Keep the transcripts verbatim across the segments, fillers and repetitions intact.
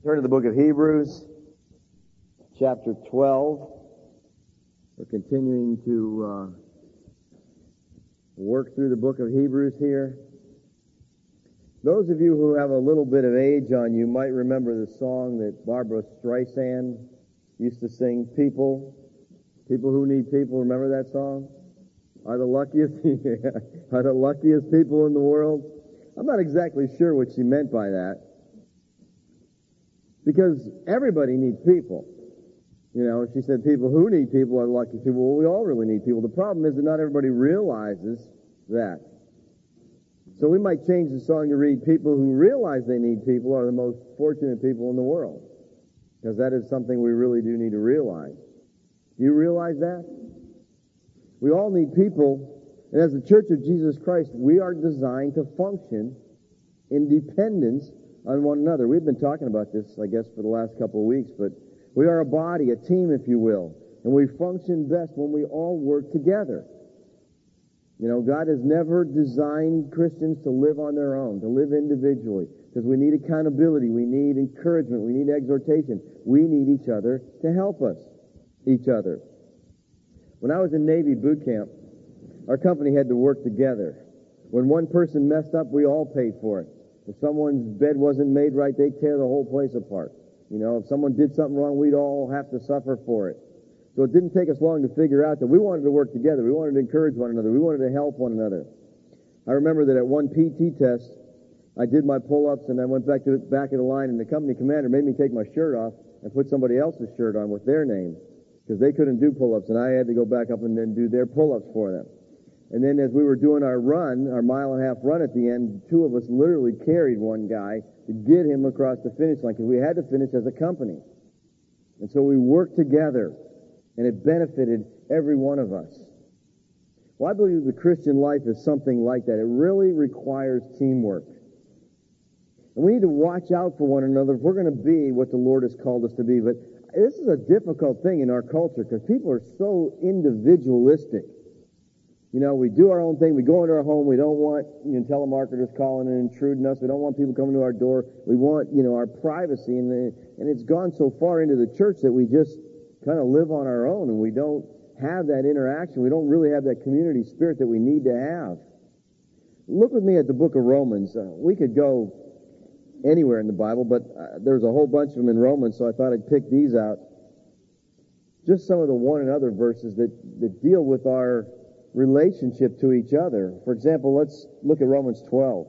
Turn to the book of Hebrews, chapter twelve. We're continuing to uh, work through the book of Hebrews here. Those of you who have a little bit of age on you might remember the song that Barbra Streisand used to sing, People, People Who Need People. Remember that song? Are the luckiest, are the luckiest people in the world? I'm not exactly sure what she meant by that. Because everybody needs people. You know, she said people who need people are lucky people. Well, we all really need people. The problem is that not everybody realizes that. So we might change the song to read, people who realize they need people are the most fortunate people in the world. Because that is something we really do need to realize. Do you realize that? We all need people. And as the Church of Jesus Christ, we are designed to function in dependence on one another. We've been talking about this, I guess, for the last couple of weeks, but we are a body, a team, if you will, and we function best when we all work together. You know, God has never designed Christians to live on their own, to live individually, because we need accountability, we need encouragement, we need exhortation. We need each other to help us, each other. When I was in Navy boot camp, our company had to work together. When one person messed up, we all paid for it. If someone's bed wasn't made right, they'd tear the whole place apart. You know, if someone did something wrong, we'd all have to suffer for it. So it didn't take us long to figure out that we wanted to work together. We wanted to encourage one another. We wanted to help one another. I remember that at one P T test, I did my pull-ups and I went back to the back of the line, and the company commander made me take my shirt off and put somebody else's shirt on with their name because they couldn't do pull-ups, and I had to go back up and then do their pull-ups for them. And then as we were doing our run, our mile and a half run at the end, two of us literally carried one guy to get him across the finish line because we had to finish as a company. And so we worked together, and it benefited every one of us. Well, I believe the Christian life is something like that. It really requires teamwork. And we need to watch out for one another if we're going to be what the Lord has called us to be. But this is a difficult thing in our culture because people are so individualistic. You know, we do our own thing. We go into our home. We don't want, you know, telemarketers calling and intruding us. We don't want people coming to our door. We want, you know, our privacy. And, the, and it's gone so far into the church that we just kind of live on our own, and we don't have that interaction. We don't really have that community spirit that we need to have. Look with me at the book of Romans. Uh, we could go anywhere in the Bible, but uh, there's a whole bunch of them in Romans, so I thought I'd pick these out. Just some of the one another verses that, that deal with our relationship to each other. For example, let's look at Romans twelve.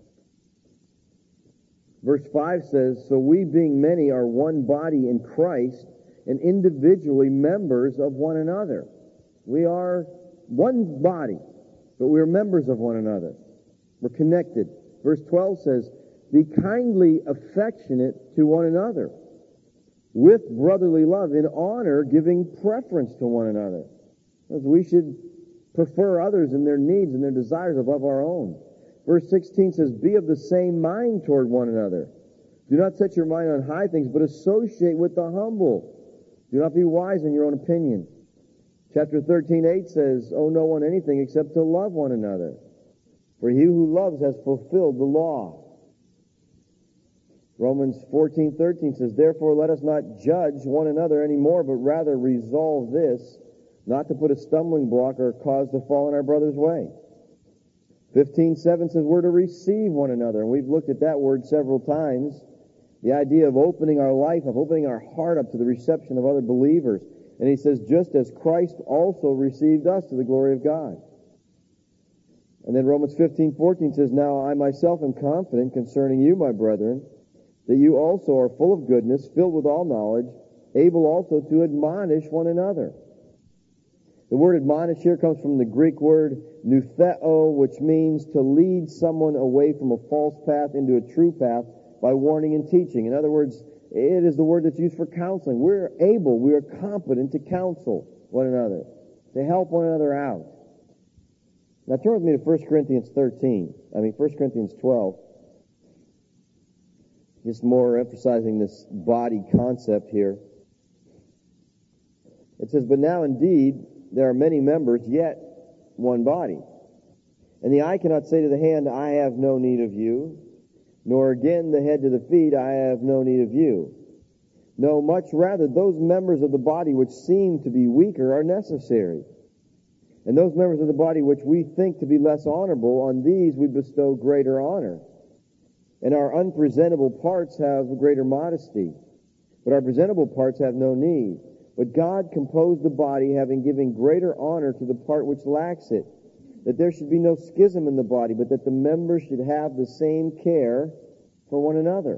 Verse five says, "So we being many are one body in Christ, and individually members of one another." We are one body, but we are members of one another. We're connected. Verse twelve says, "Be kindly affectionate to one another, with brotherly love, in honor, giving preference to one another." As we should prefer others and their needs and their desires above our own. Verse sixteen says, "Be of the same mind toward one another. Do not set your mind on high things, but associate with the humble. Do not be wise in your own opinion." Chapter thirteen, eight says, "Owe no one anything except to love one another. For he who loves has fulfilled the law." Romans fourteen, thirteen says, "Therefore let us not judge one another anymore, but rather resolve this, not to put a stumbling block or cause to fall in our brother's way." fifteen seven says we're to receive one another. And we've looked at that word several times. The idea of opening our life up, opening our heart up to the reception of other believers. And he says, just as Christ also received us to the glory of God. And then Romans fifteen fourteen says, "Now I myself am confident concerning you, my brethren, that you also are full of goodness, filled with all knowledge, able also to admonish one another." The word admonish here comes from the Greek word noutheo, which means to lead someone away from a false path into a true path by warning and teaching. In other words, it is the word that's used for counseling. We're able, we are competent to counsel one another, to help one another out. Now turn with me to First Corinthians thirteen. I mean, First Corinthians twelve. Just more emphasizing this body concept here. It says, "But now indeed there are many members, yet one body. And the eye cannot say to the hand, I have no need of you, nor again the head to the feet, I have no need of you. No, much rather, those members of the body which seem to be weaker are necessary. And those members of the body which we think to be less honorable, on these we bestow greater honor. And our unpresentable parts have greater modesty, but our presentable parts have no need. But God composed the body, having given greater honor to the part which lacks it, that there should be no schism in the body, but that the members should have the same care for one another.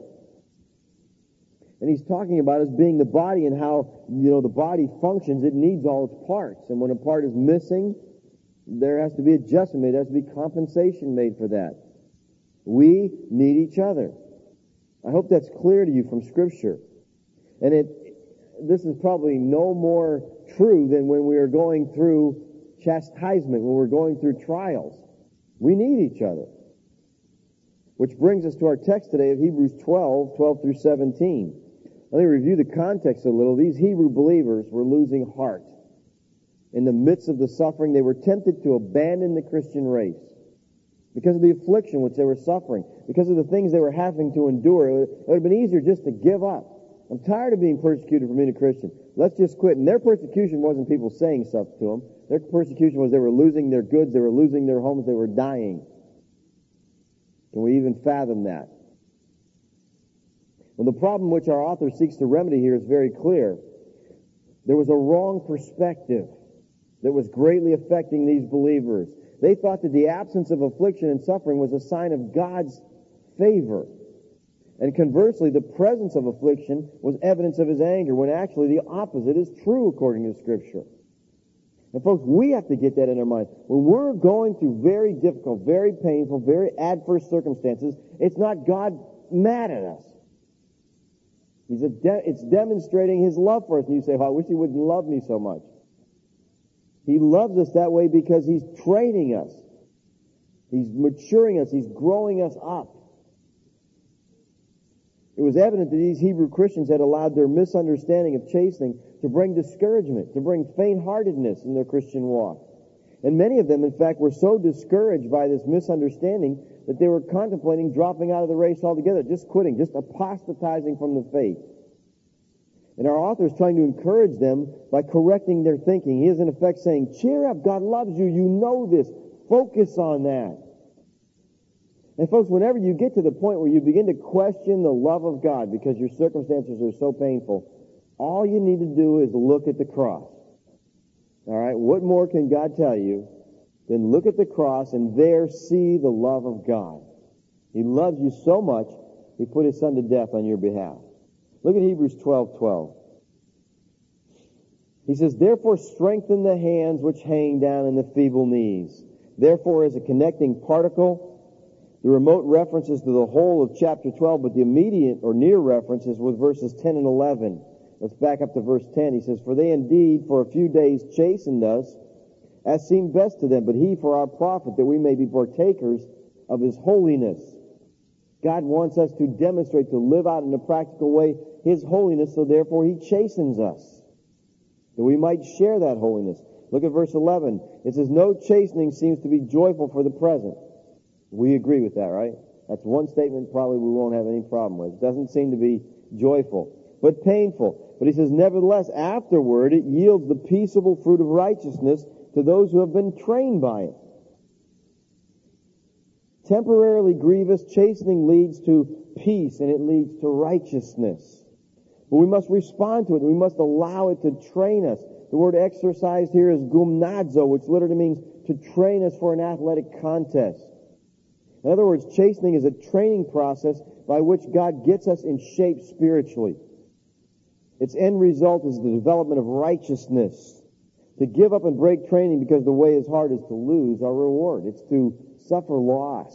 And he's talking about us being the body and how, you know, the body functions. It needs all its parts. And when a part is missing, there has to be adjustment made. There has to be compensation made for that. We need each other. I hope that's clear to you from Scripture. And it, this is probably no more true than when we are going through chastisement, when we're going through trials. We need each other. Which brings us to our text today of Hebrews twelve, twelve through seventeen. Let me review the context a little. These Hebrew believers were losing heart. In the midst of the suffering, they were tempted to abandon the Christian race because of the affliction which they were suffering, because of the things they were having to endure. It would have been easier just to give up. I'm tired of being persecuted for being a Christian. Let's just quit. And their persecution wasn't people saying stuff to them. Their persecution was they were losing their goods, they were losing their homes, they were dying. Can we even fathom that? Well, the problem which our author seeks to remedy here is very clear. There was a wrong perspective that was greatly affecting these believers. They thought that the absence of affliction and suffering was a sign of God's favor. And conversely, the presence of affliction was evidence of His anger, when actually the opposite is true according to Scripture. And folks, we have to get that in our mind. When we're going through very difficult, very painful, very adverse circumstances, it's not God mad at us. He's a de- it's demonstrating His love for us. And you say, oh, I wish He wouldn't love me so much. He loves us that way because He's training us. He's maturing us. He's growing us up. It was evident that these Hebrew Christians had allowed their misunderstanding of chastening to bring discouragement, to bring faint-heartedness in their Christian walk. And many of them, in fact, were so discouraged by this misunderstanding that they were contemplating dropping out of the race altogether, just quitting, just apostatizing from the faith. And our author is trying to encourage them by correcting their thinking. He is, in effect, saying, cheer up, God loves you, you know this, focus on that. And folks, whenever you get to the point where you begin to question the love of God because your circumstances are so painful, all you need to do is look at the cross. All right? What more can God tell you than look at the cross and there see the love of God? He loves you so much, He put His Son to death on your behalf. Look at Hebrews twelve twelve. He says, therefore strengthen the hands which hang down and the feeble knees. Therefore, as a connecting particle, the remote references to the whole of chapter twelve, but the immediate or near references with verses ten and eleven. Let's back up to verse ten. He says, for they indeed for a few days chastened us, as seemed best to them, but He for our profit, that we may be partakers of His holiness. God wants us to demonstrate, to live out in a practical way, His holiness, so therefore He chastens us, that we might share that holiness. Look at verse eleven. It says, no chastening seems to be joyful for the present. We agree with that, right? That's one statement probably we won't have any problem with. It doesn't seem to be joyful, but painful. But he says, nevertheless, afterward it yields the peaceable fruit of righteousness to those who have been trained by it. Temporarily grievous chastening leads to peace, and it leads to righteousness. But we must respond to it. We must allow it to train us. The word exercised here is gymnazo, which literally means to train us for an athletic contest. In other words, chastening is a training process by which God gets us in shape spiritually. Its end result is the development of righteousness. To give up and break training because the way is hard is to lose our reward. It's to suffer loss.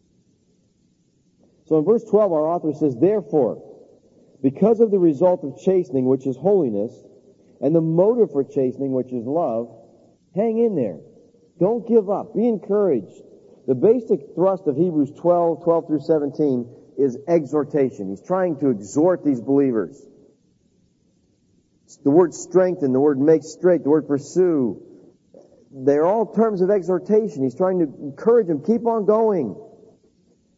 So in verse twelve, our author says, therefore, because of the result of chastening, which is holiness, and the motive for chastening, which is love, hang in there. Don't give up. Be encouraged. The basic thrust of Hebrews twelve, twelve through seventeen is exhortation. He's trying to exhort these believers. The word strengthen, the word make straight, the word pursue, they're all terms of exhortation. He's trying to encourage them, keep on going.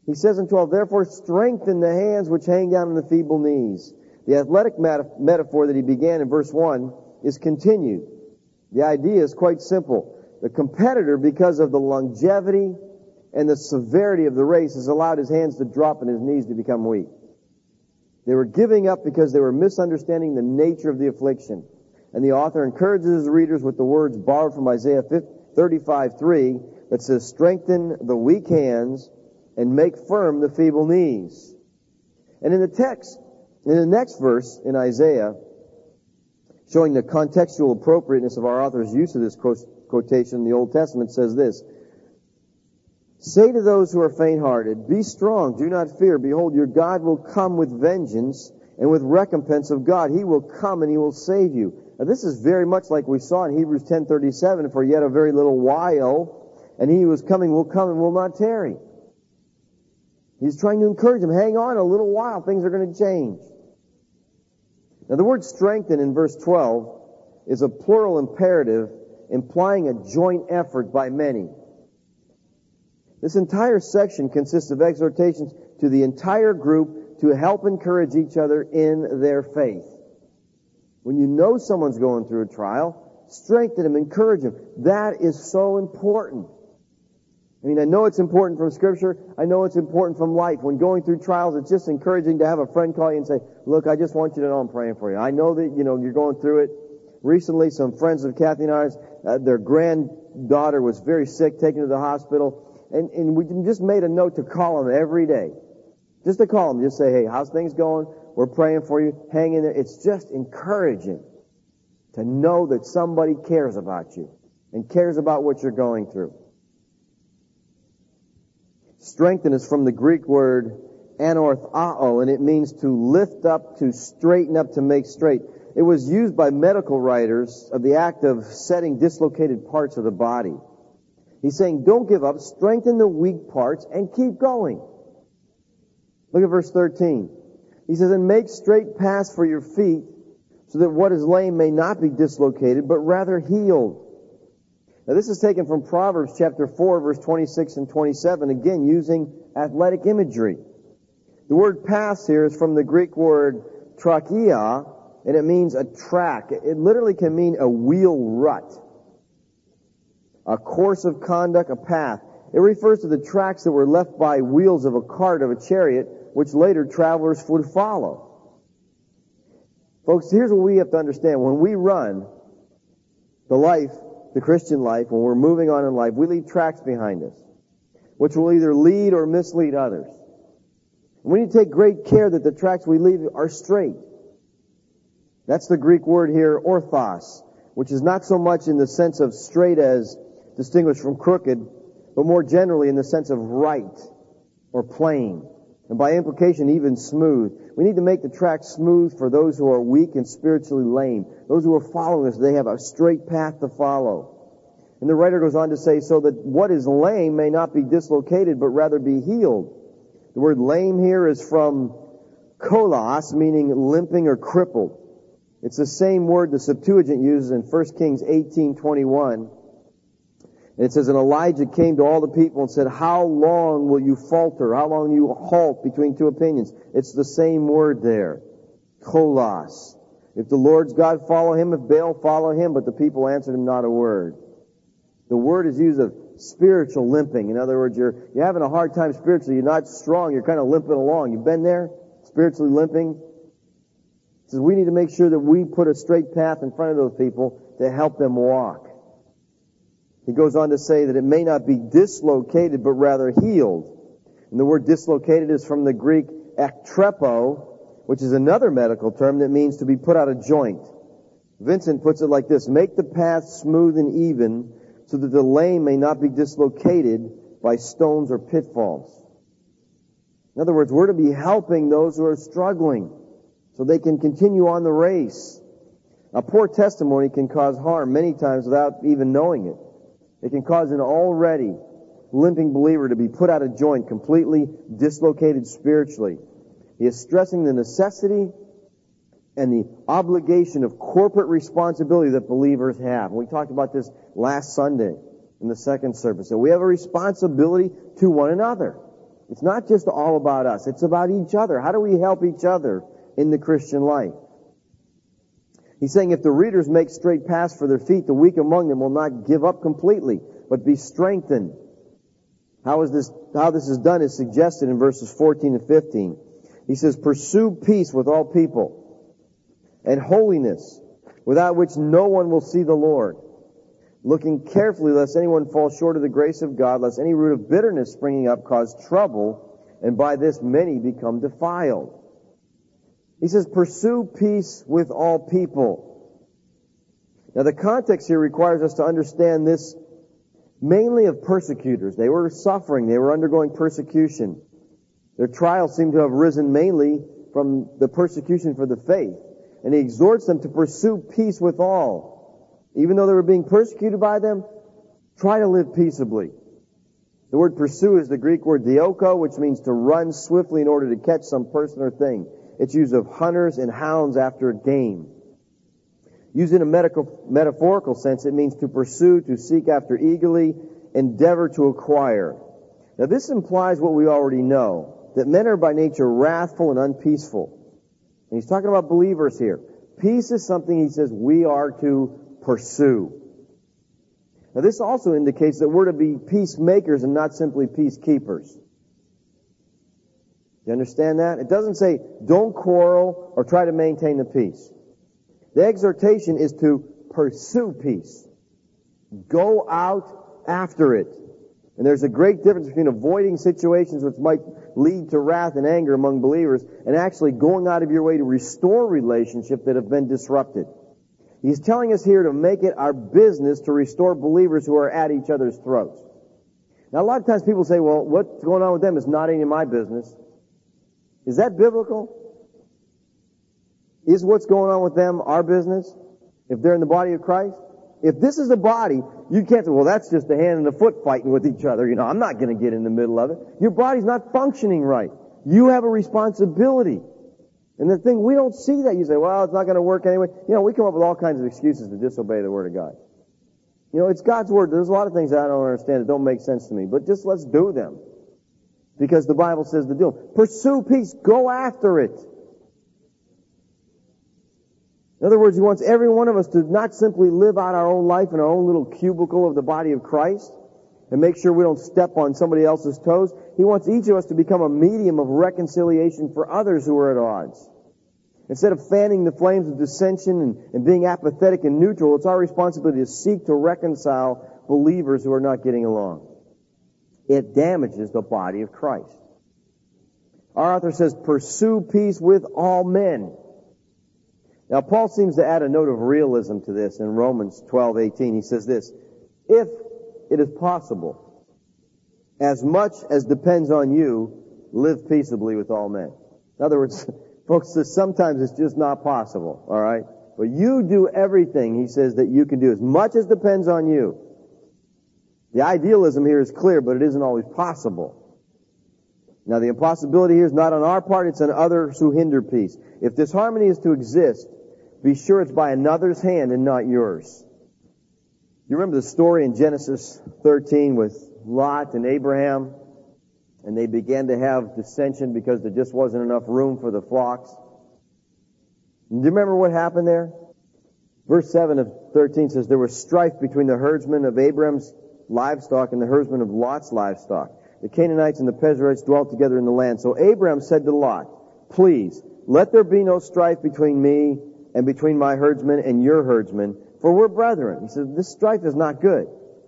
He says in twelve, therefore strengthen the hands which hang down and the feeble knees. The athletic met- metaphor that he began in verse one is continued. The idea is quite simple. The competitor, because of the longevity and the severity of the race, has allowed his hands to drop and his knees to become weak. They were giving up because they were misunderstanding the nature of the affliction. And the author encourages his readers with the words borrowed from Isaiah thirty-five three that says, strengthen the weak hands and make firm the feeble knees. And in the text, in the next verse in Isaiah, showing the contextual appropriateness of our author's use of this quotation in the Old Testament, says this, say to those who are faint-hearted, be strong, do not fear. Behold, your God will come with vengeance and with recompense of God. He will come and he will save you. Now, this is very much like we saw in Hebrews ten thirty-seven, for yet a very little while, and he who is coming will come and will not tarry. He's trying to encourage them, hang on a little while, things are going to change. Now, the word strengthen in verse twelve is a plural imperative implying a joint effort by many. This entire section consists of exhortations to the entire group to help encourage each other in their faith. When you know someone's going through a trial, strengthen them, encourage them. That is so important. I mean, I know it's important from Scripture. I know it's important from life. When going through trials, it's just encouraging to have a friend call you and say, look, I just want you to know I'm praying for you. I know that, you know, you're going through it. Recently, some friends of Kathy and ours, uh, their granddaughter was very sick, taken to the hospital, and, and we just made a note to call them every day. Just to call them, just say, hey, how's things going? We're praying for you. Hang in there. It's just encouraging to know that somebody cares about you and cares about what you're going through. Strengthen is from the Greek word anorthao, and it means to lift up, to straighten up, to make straight. It was used by medical writers of the act of setting dislocated parts of the body. He's saying, don't give up, strengthen the weak parts, and keep going. Look at verse thirteen. He says, and make straight paths for your feet, so that what is lame may not be dislocated, but rather healed. Now, this is taken from Proverbs chapter four, verse twenty-six and twenty-seven, again, using athletic imagery. The word paths here is from the Greek word trachea, and it means a track. It literally can mean a wheel rut, a course of conduct, a path. It refers to the tracks that were left by wheels of a cart, of a chariot, which later travelers would follow. Folks, here's what we have to understand. When we run the life, the Christian life, when we're moving on in life, we leave tracks behind us, which will either lead or mislead others. We need to take great care that the tracks we leave are straight. That's the Greek word here, orthos, which is not so much in the sense of straight as distinguished from crooked, but more generally in the sense of right or plain, and by implication even smooth. We need to make the track smooth for those who are weak and spiritually lame. Those who are following us, they have a straight path to follow. And the writer goes on to say, so that what is lame may not be dislocated, but rather be healed. The word lame here is from kolos, meaning limping or crippled. It's the same word the Septuagint uses in First Kings eighteen twenty-one. And it says, and Elijah came to all the people and said, how long will you falter? How long will you halt between two opinions? It's the same word there. Kolos. If the Lord's God, follow him. If Baal, follow him. But the people answered him not a word. The word is used of spiritual limping. In other words, you're, you're having a hard time spiritually. You're not strong. You're kind of limping along. You've been there? Spiritually limping? It says we need to make sure that we put a straight path in front of those people to help them walk. He goes on to say that it may not be dislocated, but rather healed. And the word dislocated is from the Greek ektrepo, which is another medical term that means to be put out of joint. Vincent puts it like this, make the path smooth and even so that the lame may not be dislocated by stones or pitfalls. In other words, we're to be helping those who are struggling so they can continue on the race. A poor testimony can cause harm many times without even knowing it. It can cause an already limping believer to be put out of joint, completely dislocated spiritually. He is stressing the necessity and the obligation of corporate responsibility that believers have. We talked about this last Sunday in the second service. So we have a responsibility to one another. It's not just all about us. It's about each other. How do we help each other in the Christian life? He's saying if the readers make straight paths for their feet, the weak among them will not give up completely, but be strengthened. How is this, how this is done is suggested in verses fourteen and fifteen. He says, pursue peace with all people and holiness, without which no one will see the Lord. Looking carefully lest anyone fall short of the grace of God, lest any root of bitterness springing up cause trouble, and by this many become defiled. He says, pursue peace with all people. Now the context here requires us to understand this mainly of persecutors. They were suffering. They were undergoing persecution. Their trials seem to have risen mainly from the persecution for the faith. And he exhorts them to pursue peace with all. Even though they were being persecuted by them, try to live peaceably. The word pursue is the Greek word dioko, which means to run swiftly in order to catch some person or thing. It's used of hunters and hounds after a game. Used in a medical, metaphorical sense, it means to pursue, to seek after eagerly, endeavor to acquire. Now this implies what we already know, that men are by nature wrathful and unpeaceful. And he's talking about believers here. Peace is something, he says, we are to pursue. Now this also indicates that we're to be peacemakers and not simply peacekeepers. You understand that? It doesn't say, don't quarrel or try to maintain the peace. The exhortation is to pursue peace. Go out after it. And there's a great difference between avoiding situations which might lead to wrath and anger among believers and actually going out of your way to restore relationships that have been disrupted. He's telling us here to make it our business to restore believers who are at each other's throats. Now a lot of times people say, well, what's going on with them is not any of my business. Is that biblical? Is what's going on with them our business? If they're in the body of Christ? If this is a body, you can't say, well, that's just a hand and a foot fighting with each other. You know, I'm not going to get in the middle of it. Your body's not functioning right. You have a responsibility. And the thing, we don't see that. You say, well, it's not going to work anyway. You know, we come up with all kinds of excuses to disobey the Word of God. You know, it's God's Word. There's a lot of things that I don't understand that don't make sense to me. But just let's do them. Because the Bible says to do them. Pursue peace. Go after it. In other words, he wants every one of us to not simply live out our own life in our own little cubicle of the body of Christ and make sure we don't step on somebody else's toes. He wants each of us to become a medium of reconciliation for others who are at odds. Instead of fanning the flames of dissension and, and being apathetic and neutral, it's our responsibility to seek to reconcile believers who are not getting along. It damages the body of Christ. Our author says, pursue peace with all men. Now, Paul seems to add a note of realism to this in Romans twelve eighteen. He says this, if it is possible, as much as depends on you, live peaceably with all men. In other words, folks, sometimes it's just not possible, all right? But you do everything, he says, that you can do, as much as depends on you. The idealism here is clear, but it isn't always possible. Now, the impossibility here is not on our part, it's on others who hinder peace. If disharmony is to exist, be sure it's by another's hand and not yours. You remember the story in Genesis thirteen with Lot and Abraham? And they began to have dissension because there just wasn't enough room for the flocks. And do you remember what happened there? Verse seven of thirteen says, there was strife between the herdsmen of Abraham's livestock and the herdsmen of Lot's livestock. The Canaanites and the Perizzites dwelt together in the land. So Abraham said to Lot, please, let there be no strife between me and between my herdsmen and your herdsmen, for we're brethren. He says, this strife is not good.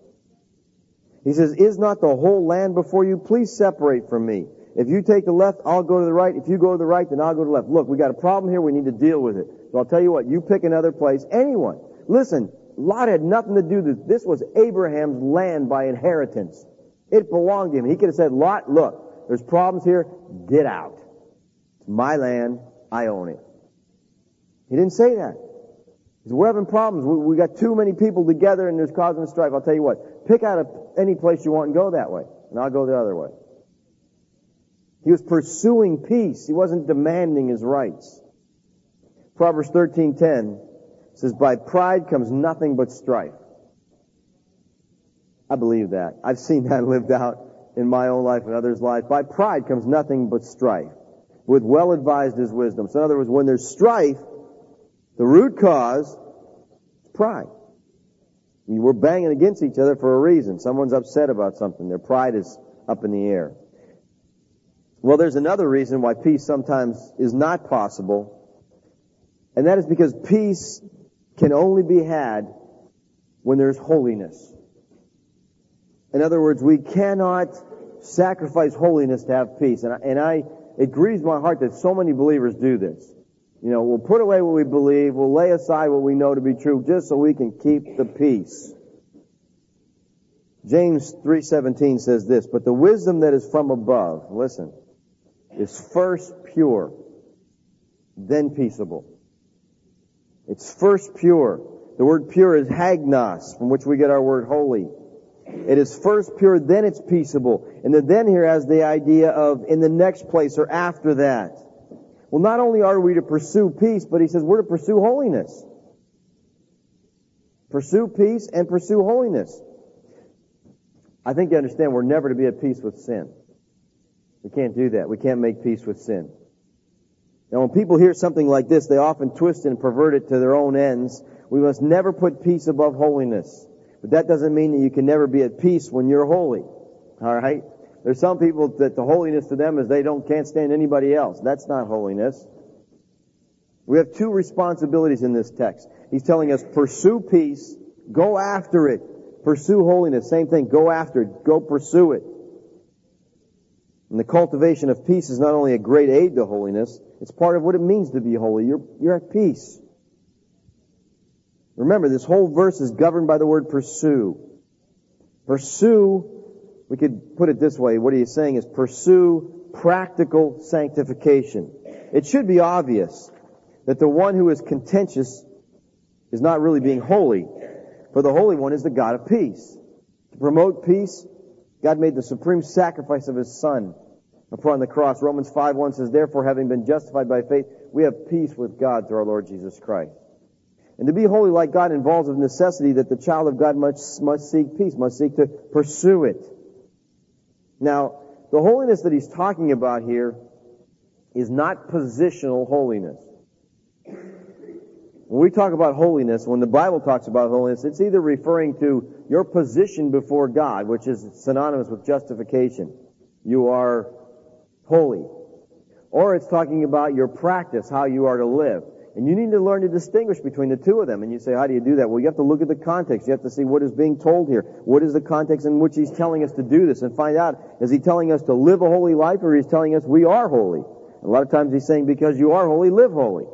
He says, is not the whole land before you? Please separate from me. If you take the left, I'll go to the right. If you go to the right, then I'll go to the left. Look, we got a problem here. We need to deal with it. So I'll tell you what, you pick another place. Anyone. Listen, Lot had nothing to do with this. This was Abraham's land by inheritance. It belonged to him. He could have said, Lot, look, there's problems here. Get out. It's my land. I own it. He didn't say that. He said, we're having problems. We, we got too many people together and there's causing strife. I'll tell you what, pick out a, any place you want and go that way. And I'll go the other way. He was pursuing peace. He wasn't demanding his rights. Proverbs thirteen ten says, by pride comes nothing but strife. I believe that. I've seen that lived out in my own life and others' lives, by pride comes nothing but strife. With well-advised is wisdom. So in other words, when there's strife, the root cause is pride. I mean, we're banging against each other for a reason. Someone's upset about something. Their pride is up in the air. Well, there's another reason why peace sometimes is not possible, and that is because peace can only be had when there's holiness. In other words, we cannot sacrifice holiness to have peace. And I, and I, it grieves my heart that so many believers do this. You know, we'll put away what we believe, we'll lay aside what we know to be true just so we can keep the peace. James three seventeen says this, but the wisdom that is from above, listen, is first pure, then peaceable. It's first pure. The word pure is hagnos, from which we get our word holy. It is first pure, then it's peaceable. And the then here has the idea of in the next place or after that. Well, not only are we to pursue peace, but he says we're to pursue holiness. Pursue peace and pursue holiness. I think you understand we're never to be at peace with sin. We can't do that. We can't make peace with sin. Now, when people hear something like this, they often twist and pervert it to their own ends. We must never put peace above holiness. But that doesn't mean that you can never be at peace when you're holy. All right? There's some people that the holiness to them is they don't can't stand anybody else. That's not holiness. We have two responsibilities in this text. He's telling us pursue peace, go after it. Pursue holiness, same thing, go after it, go pursue it. And the cultivation of peace is not only a great aid to holiness, it's part of what it means to be holy. You're, you're at peace. Remember, this whole verse is governed by the word pursue. Pursue, we could put it this way, what he's saying is pursue practical sanctification. It should be obvious that the one who is contentious is not really being holy, for the Holy One is the God of peace. To promote peace, God made the supreme sacrifice of His Son upon the cross. Romans five one says, therefore, having been justified by faith, we have peace with God through our Lord Jesus Christ. And to be holy like God involves the necessity that the child of God must, must seek peace, must seek to pursue it. Now, the holiness that he's talking about here is not positional holiness. When we talk about holiness, when the Bible talks about holiness, it's either referring to your position before God, which is synonymous with justification. You are holy. Or it's talking about your practice, how you are to live. And you need to learn to distinguish between the two of them. And you say, how do you do that? Well, you have to look at the context. You have to see what is being told here. What is the context in which he's telling us to do this? And find out, is he telling us to live a holy life, or he's telling us we are holy? A lot of times he's saying, because you are holy, live holy.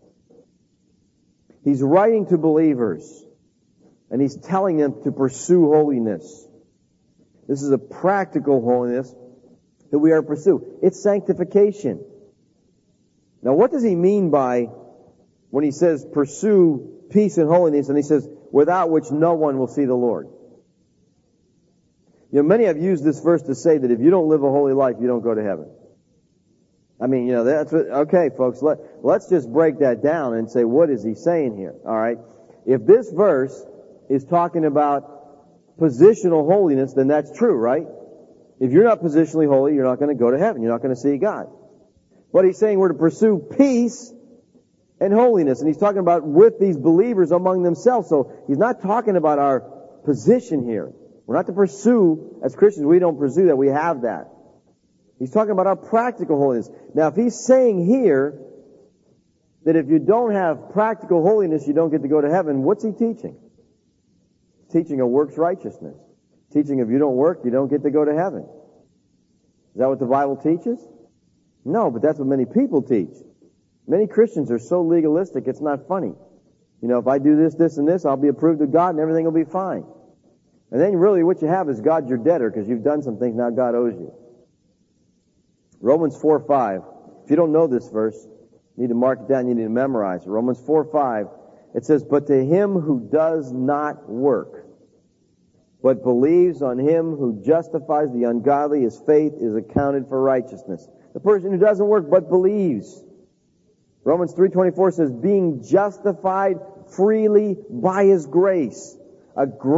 He's writing to believers, and he's telling them to pursue holiness. This is a practical holiness that we are to pursue. It's sanctification. Now, what does he mean by when he says pursue peace and holiness, and he says, without which no one will see the Lord? You know, many have used this verse to say that if you don't live a holy life, you don't go to heaven. I mean, you know, that's what, okay, folks, let, let's just break that down and say, what is he saying here? All right. If this verse is talking about positional holiness, then that's true, right? If you're not positionally holy, you're not going to go to heaven. You're not going to see God. But he's saying we're to pursue peace and holiness. And he's talking about with these believers among themselves. So he's not talking about our position here. We're not to pursue, as Christians, we don't pursue that. We have that. He's talking about our practical holiness. Now, if he's saying here that if you don't have practical holiness, you don't get to go to heaven, what's he teaching? He's teaching a works righteousness. Teaching if you don't work, you don't get to go to heaven. Is that what the Bible teaches? No, but that's what many people teach. Many Christians are so legalistic, it's not funny. You know, if I do this, this, and this, I'll be approved of God and everything will be fine. And then really what you have is God's your debtor because you've done some things now God owes you. Romans four five. If you don't know this verse, you need to mark it down, you need to memorize it. Romans four five. It says, but to him who does not work, but believes on him who justifies the ungodly, his faith is accounted for righteousness. The person who doesn't work but believes. Romans three twenty-four says, being justified freely by his grace. A great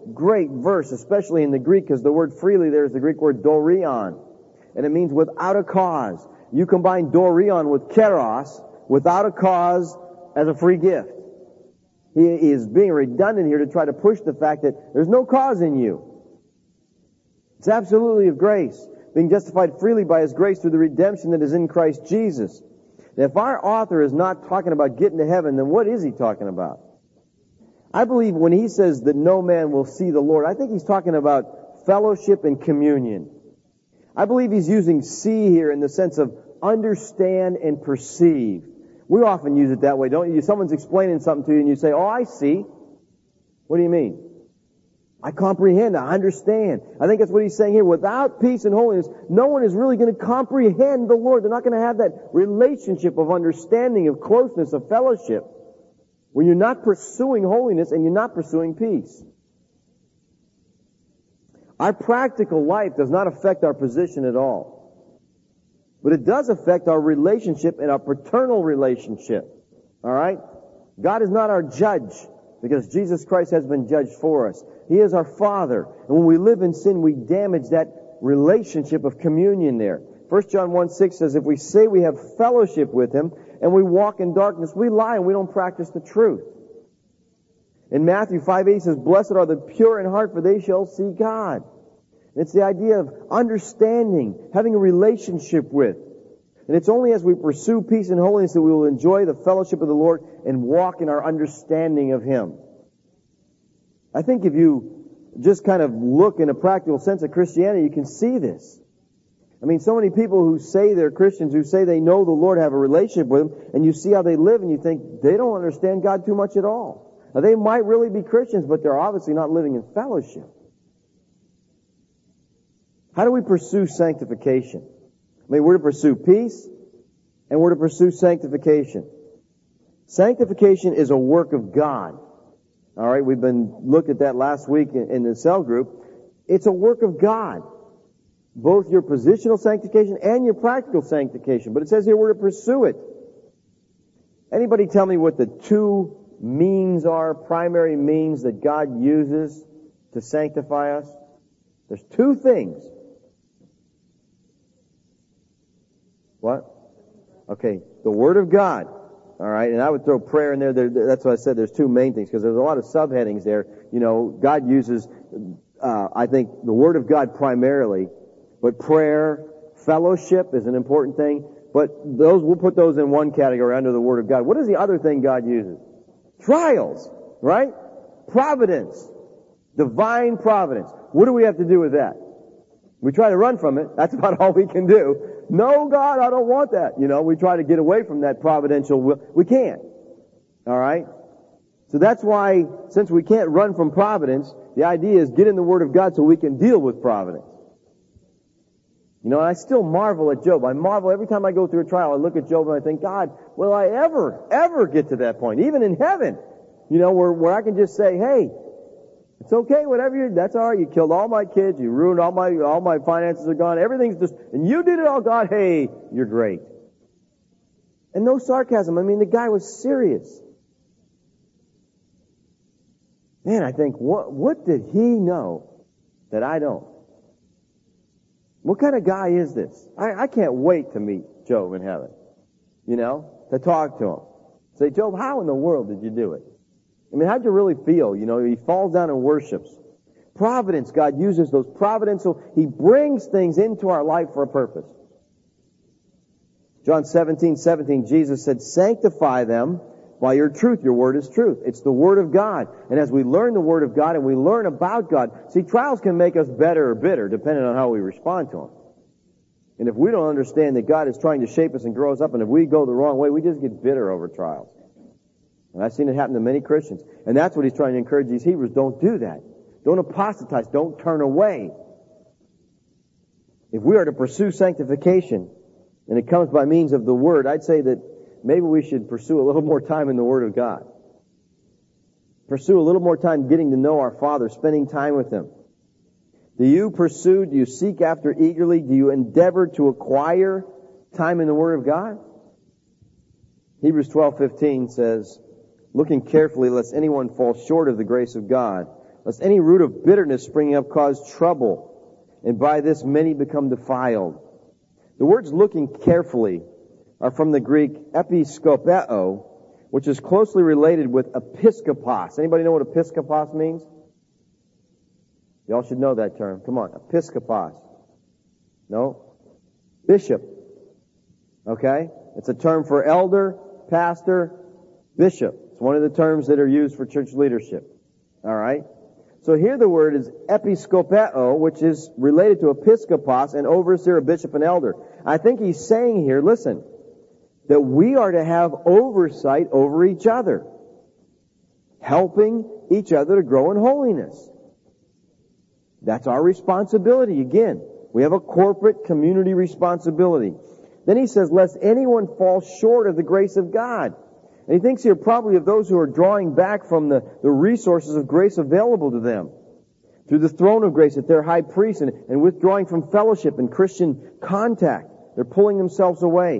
great verse, especially in the Greek, because the word freely there is the Greek word dorion. And it means without a cause. You combine dorion with keros, without a cause, as a free gift. He is being redundant here to try to push the fact that there's no cause in you. It's absolutely of grace, being justified freely by His grace through the redemption that is in Christ Jesus. Now, if our author is not talking about getting to heaven, then what is he talking about? I believe when he says that no man will see the Lord, I think he's talking about fellowship and communion. I believe he's using see here in the sense of understand and perceive. We often use it that way, don't you? Someone's explaining something to you and you say, oh, I see. What do you mean? I comprehend, I understand. I think that's what he's saying here. Without peace and holiness, no one is really going to comprehend the Lord. They're not going to have that relationship of understanding, of closeness, of fellowship, when you're not pursuing holiness and you're not pursuing peace. Our practical life does not affect our position at all. But it does affect our relationship and our paternal relationship. All right? God is not our judge, because Jesus Christ has been judged for us. He is our Father. And when we live in sin, we damage that relationship of communion there. First John one six says, if we say we have fellowship with Him and we walk in darkness, we lie and we don't practice the truth. In Matthew five eight says, blessed are the pure in heart, for they shall see God. It's the idea of understanding, having a relationship with. And it's only as we pursue peace and holiness that we will enjoy the fellowship of the Lord and walk in our understanding of Him. I think if you just kind of look in a practical sense at Christianity, you can see this. I mean, so many people who say they're Christians, who say they know the Lord, have a relationship with Him, and you see how they live and you think they don't understand God too much at all. Now, they might really be Christians, but they're obviously not living in fellowship. How do we pursue sanctification? I mean, we're to pursue peace, and we're to pursue sanctification. Sanctification is a work of God. All right, we've been looked at that last week in, in the cell group. It's a work of God. Both your positional sanctification and your practical sanctification. But it says here we're to pursue it. Anybody tell me what the two means are, primary means that God uses to sanctify us? There's two things. What? Okay, the Word of God. All right, and I would throw prayer in there. there that's what I said. There's two main things, because there's a lot of subheadings there. You know, God uses, uh, I think, the Word of God primarily, but prayer, fellowship is an important thing. But those, we'll put those in one category under the Word of God. What is the other thing God uses? Trials, right? Providence. Divine providence. What do we have to do with that? We try to run from it. That's about all we can do. No, God, I don't want that. You know, we try to get away from that providential will. We can't. All right? So that's why, since we can't run from providence, the idea is get in the Word of God so we can deal with providence. You know, and I still marvel at Job. I marvel every time I go through a trial. I look at Job and I think, God, will I ever, ever get to that point, even in heaven, you know, where, where I can just say, hey, it's okay, whatever you, that's all right. You killed all my kids. You ruined all my, all my finances are gone. Everything's just, and you did it all, God. Hey, you're great. And no sarcasm. I mean, the guy was serious. Man, I think, what, what did he know that I don't? What kind of guy is this? I, I can't wait to meet Job in heaven. You know, to talk to him. Say, Job, how in the world did you do it? I mean, how'd you really feel? You know, he falls down and worships. Providence, God uses those providential, He brings things into our life for a purpose. John seventeen seventeen, Jesus said, sanctify them by your truth. Your word is truth. It's the Word of God. And as we learn the Word of God and we learn about God, see, trials can make us better or bitter depending on how we respond to them. And if we don't understand that God is trying to shape us and grow us up, and if we go the wrong way, we just get bitter over trials. And I've seen it happen to many Christians. And that's what he's trying to encourage these Hebrews. Don't do that. Don't apostatize. Don't turn away. If we are to pursue sanctification, and it comes by means of the Word, I'd say that maybe we should pursue a little more time in the Word of God. Pursue a little more time getting to know our Father, spending time with Him. Do you pursue, do you seek after eagerly, do you endeavor to acquire time in the Word of God? Hebrews twelve fifteen says, looking carefully lest anyone fall short of the grace of God, lest any root of bitterness springing up cause trouble, and by this many become defiled. The words looking carefully are from the Greek episkopeo, which is closely related with episkopos. Anybody know what episkopos means? Y'all should know that term. Come on, episkopos. No? Bishop. Okay? It's a term for elder, pastor, bishop. It's one of the terms that are used for church leadership. All right? So here the word is episkopeo, which is related to episkopos, an overseer, a bishop, and elder. I think he's saying here, listen, that we are to have oversight over each other, helping each other to grow in holiness. That's our responsibility. Again, we have a corporate community responsibility. Then he says, lest anyone fall short of the grace of God. And he thinks here probably of those who are drawing back from the, the resources of grace available to them through the throne of grace at their high priest, and, and withdrawing from fellowship and Christian contact. They're pulling themselves away.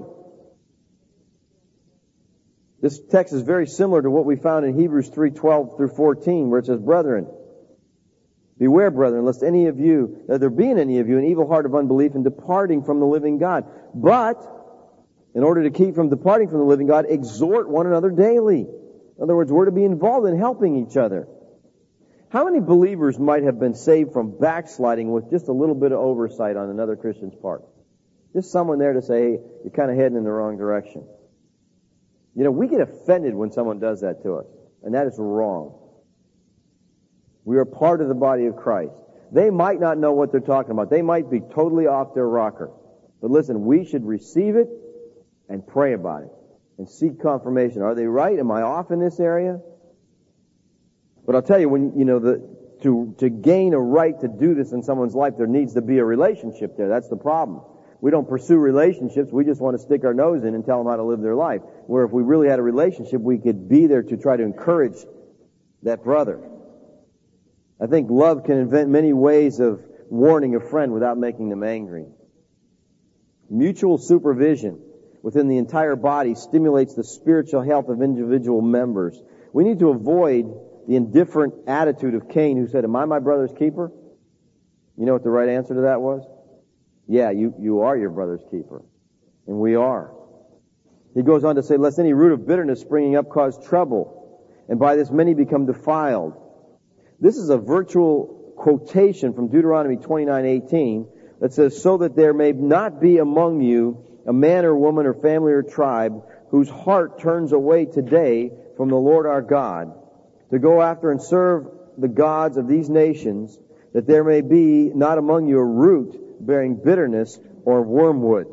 This text is very similar to what we found in Hebrews three twelve through fourteen, where it says, Brethren, beware, brethren, lest any of you, that there be in any of you an evil heart of unbelief and departing from the living God. But, in order to keep from departing from the living God, exhort one another daily. In other words, we're to be involved in helping each other. How many believers might have been saved from backsliding with just a little bit of oversight on another Christian's part? Just someone there to say, hey, you're kind of heading in the wrong direction. You know, we get offended when someone does that to us, and that is wrong. We are part of the body of Christ. They might not know what they're talking about. They might be totally off their rocker. But listen, we should receive it and pray about it and seek confirmation. Are they right? Am I off in this area? But I'll tell you, when you know the to to gain a right to do this in someone's life, there needs to be a relationship there. That's the problem. We don't pursue relationships. We just want to stick our nose in and tell them how to live their life. Where if we really had a relationship, we could be there to try to encourage that brother. I think love can invent many ways of warning a friend without making them angry. Mutual supervision within the entire body stimulates the spiritual health of individual members. We need to avoid the indifferent attitude of Cain, who said, am I my brother's keeper? You know what the right answer to that was? Yeah, you, you are your brother's keeper. And we are. He goes on to say, lest any root of bitterness springing up cause trouble, and by this many become defiled. This is a virtual quotation from Deuteronomy twenty-nine eighteen that says, so that there may not be among you a man or woman or family or tribe whose heart turns away today from the Lord our God to go after and serve the gods of these nations, that there may be not among you a root bearing bitterness or wormwood.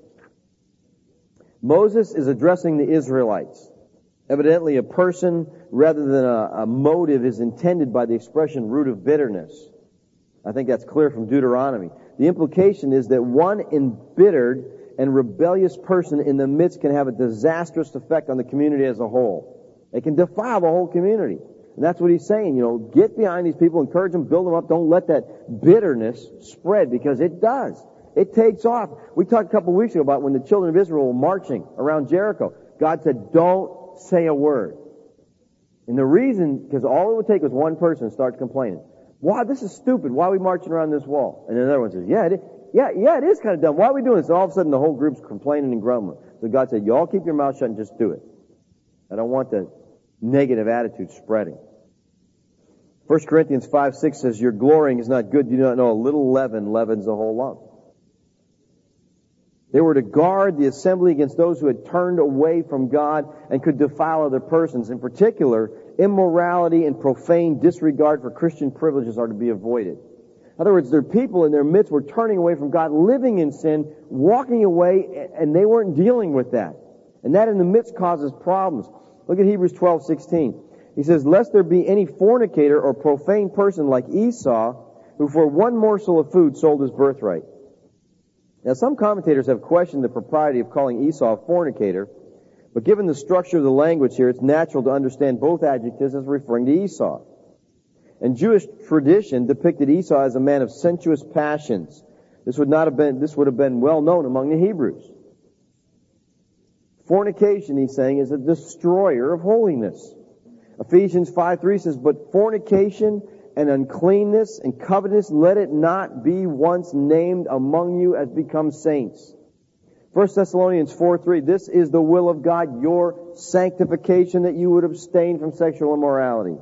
Moses is addressing the Israelites. Evidently, a person rather than a, a motive is intended by the expression root of bitterness. I think that's clear from Deuteronomy. The implication is that one embittered and rebellious person in the midst can have a disastrous effect on the community as a whole. It can defile the whole community. And that's what he's saying, you know, get behind these people, encourage them, build them up. Don't let that bitterness spread, because it does. It takes off. We talked a couple of weeks ago about when the children of Israel were marching around Jericho. God said, don't say a word. And the reason, because all it would take was one person to start complaining. Wow, this is stupid. Why are we marching around this wall? And another one says, yeah, it is, yeah, yeah, it is kind of dumb. Why are we doing this? And all of a sudden the whole group's complaining and grumbling. So God said, you all keep your mouth shut and just do it. I don't want the negative attitude spreading. First Corinthians five six says, your glorying is not good. You do not know a little leaven leavens the whole lump. They were to guard the assembly against those who had turned away from God and could defile other persons. In particular, immorality and profane disregard for Christian privileges are to be avoided. In other words, there are people in their midst who were turning away from God, living in sin, walking away, and they weren't dealing with that. And that in the midst causes problems. Look at Hebrews twelve sixteen. He says, lest there be any fornicator or profane person like Esau, who for one morsel of food sold his birthright. Now, some commentators have questioned the propriety of calling Esau a fornicator, but given the structure of the language here, it's natural to understand both adjectives as referring to Esau. And Jewish tradition depicted Esau as a man of sensuous passions. This would not have been, this would have been well known among the Hebrews. Fornication, he's saying, is a destroyer of holiness. Ephesians five three says, but fornication and uncleanness and covetousness, let it not be once named among you as becomes saints. First Thessalonians four three, this is the will of God, your sanctification, that you would abstain from sexual immorality.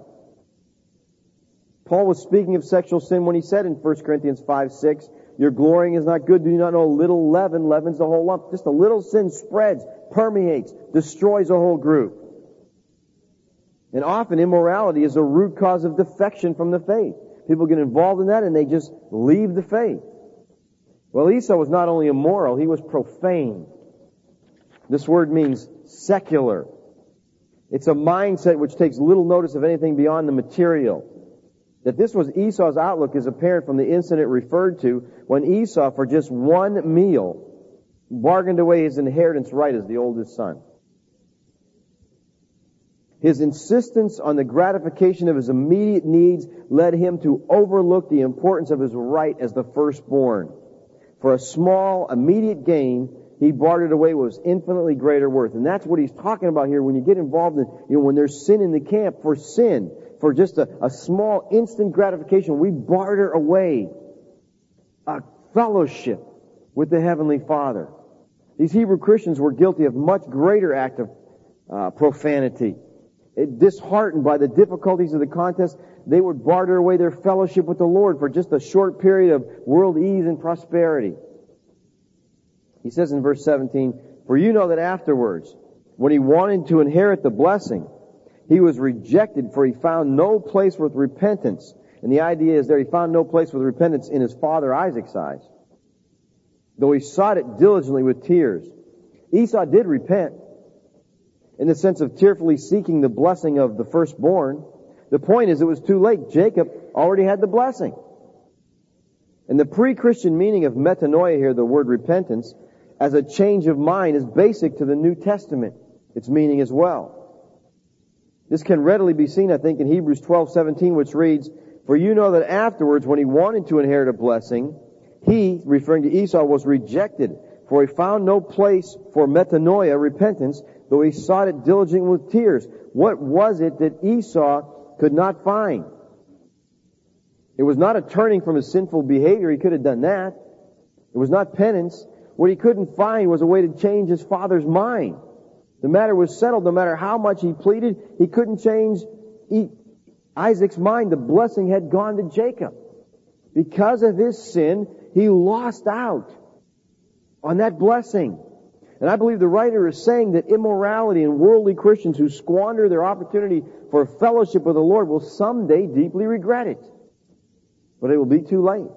Paul was speaking of sexual sin when he said in First Corinthians five six, your glorying is not good. Do you not know a little leaven leavens the whole lump? Just a little sin spreads, permeates, destroys a whole group. And often immorality is a root cause of defection from the faith. People get involved in that and they just leave the faith. Well, Esau was not only immoral, he was profane. This word means secular. It's a mindset which takes little notice of anything beyond the material. That this was Esau's outlook is apparent from the incident referred to when Esau, for just one meal, bargained away his inheritance right as the oldest son. His insistence on the gratification of his immediate needs led him to overlook the importance of his right as the firstborn. For a small, immediate gain, he bartered away what was infinitely greater worth. And that's what he's talking about here when you get involved in, you know, when there's sin in the camp. For sin, for just a, a small, instant gratification, we barter away a fellowship with the Heavenly Father. These Hebrew Christians were guilty of much greater act of uh, profanity. It, disheartened by the difficulties of the contest, they would barter away their fellowship with the Lord for just a short period of world ease and prosperity. He says in verse seventeen, for you know that afterwards, when he wanted to inherit the blessing, he was rejected, for he found no place with repentance. And the idea is there, he found no place with repentance in his father Isaac's eyes, though he sought it diligently with tears. Esau did repent, in the sense of tearfully seeking the blessing of the firstborn. The point is, it was too late. Jacob already had the blessing. And the pre-Christian meaning of metanoia here, the word repentance, as a change of mind, is basic to the New Testament, its meaning as well. This can readily be seen, I think, in Hebrews twelve seventeen, which reads, for you know that afterwards, when he wanted to inherit a blessing, he, referring to Esau, was rejected, for he found no place for metanoia, repentance, though he sought it diligently with tears. What was it that Esau could not find? It was not a turning from his sinful behavior. He could have done that. It was not penance. What he couldn't find was a way to change his father's mind. The matter was settled. No matter how much he pleaded, he couldn't change Isaac's mind. The blessing had gone to Jacob. Because of his sin, he lost out on that blessing. And I believe the writer is saying that immorality and worldly Christians who squander their opportunity for fellowship with the Lord will someday deeply regret it. But it will be too late.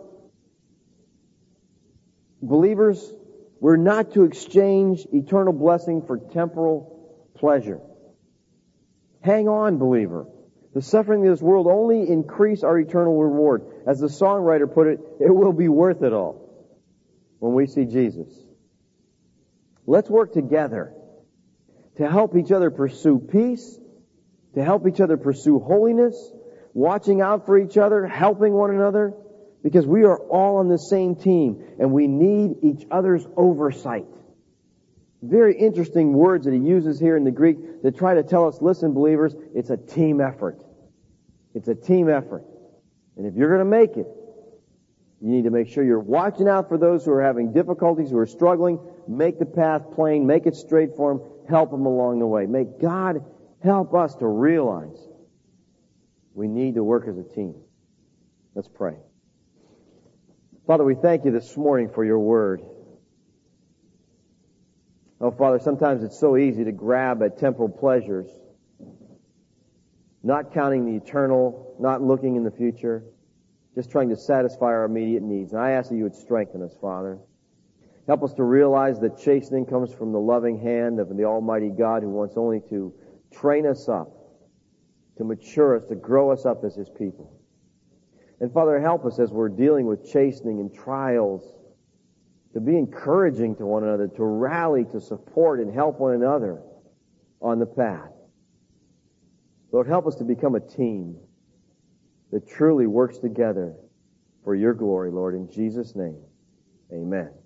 Believers, we're not to exchange eternal blessing for temporal pleasure. Hang on, believer. The suffering of this world only increase our eternal reward. As the songwriter put it, it will be worth it all when we see Jesus. Let's work together to help each other pursue peace, to help each other pursue holiness, watching out for each other, helping one another, because we are all on the same team and we need each other's oversight. Very interesting words that he uses here in the Greek to try to tell us, listen, believers, it's a team effort. It's a team effort. And if you're going to make it, you need to make sure you're watching out for those who are having difficulties, who are struggling. Make the path plain. Make it straight for them. Help them along the way. May God help us to realize we need to work as a team. Let's pray. Father, we thank you this morning for your word. Oh, Father, sometimes it's so easy to grab at temporal pleasures, not counting the eternal, not looking in the future, just trying to satisfy our immediate needs. And I ask that you would strengthen us, Father. Help us to realize that chastening comes from the loving hand of the Almighty God, who wants only to train us up, to mature us, to grow us up as His people. And Father, help us as we're dealing with chastening and trials, to be encouraging to one another, to rally, to support and help one another on the path. Lord, help us to become a team that truly works together for your glory, Lord. In Jesus' name, amen.